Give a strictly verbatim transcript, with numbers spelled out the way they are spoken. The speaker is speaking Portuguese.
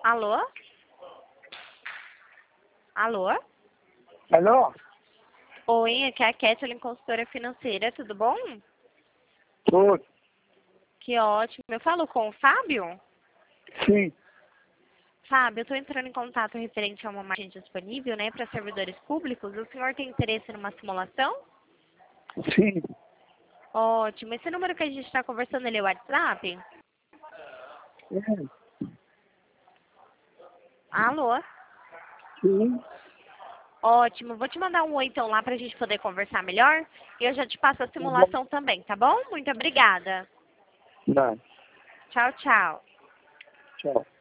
Alô? Alô? Alô? Oi, aqui é a Kathleen, consultora financeira, tudo bom? Tudo. Que ótimo. Eu falo com o Fábio? Sim. Fábio, eu estou entrando em contato referente a uma margem disponível, né, para servidores públicos. O senhor tem interesse numa simulação? Sim. Ótimo. Esse número que a gente está conversando, ele é o WhatsApp? É. Alô? Sim. Ótimo. Vou te mandar um oi então lá para a gente poder conversar melhor. E eu já te passo a Tá bom. simulação também, tá bom? Muito obrigada. Tá. Tchau, tchau. Tchau.